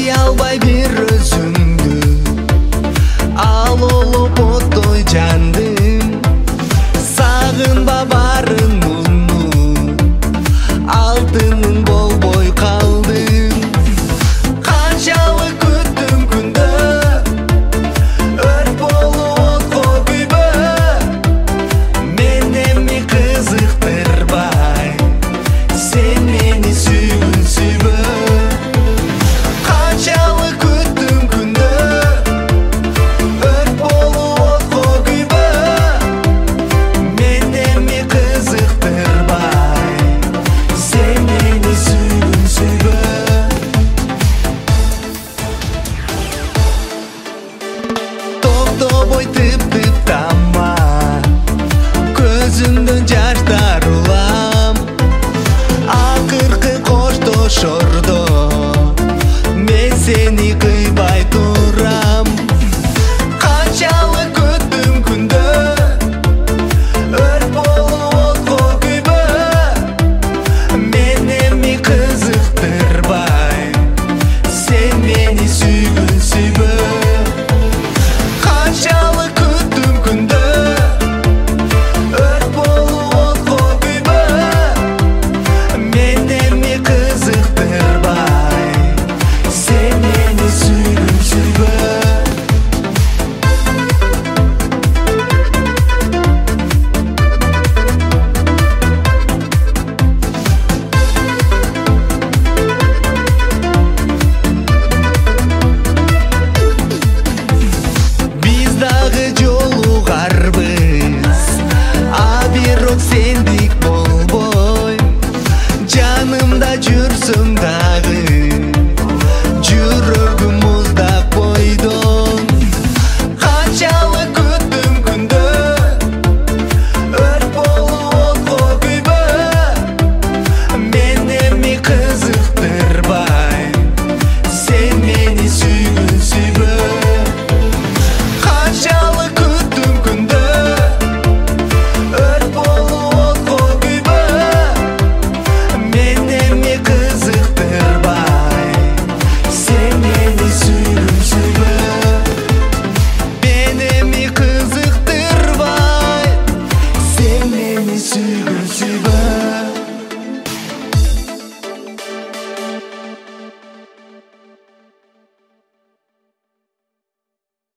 албай бир өзүңдү, ал олоп оттой жандым. Сагынба барын муну, алтыным болбой калдым. Канчалык күттүм күндө, өрт болуп отко күйбө. Мен эми кызыктырбай, сен мени сүйгүн сүйбө. Канчалык күттүм күндө, өрт болуп отко күйбө. Мен эми кызыктырбай, сен мени сүйгүн сүйбө. Токтобой тып-тып тамма, көзүмдөн жаштар улам. Акыркы коштошордо мен сени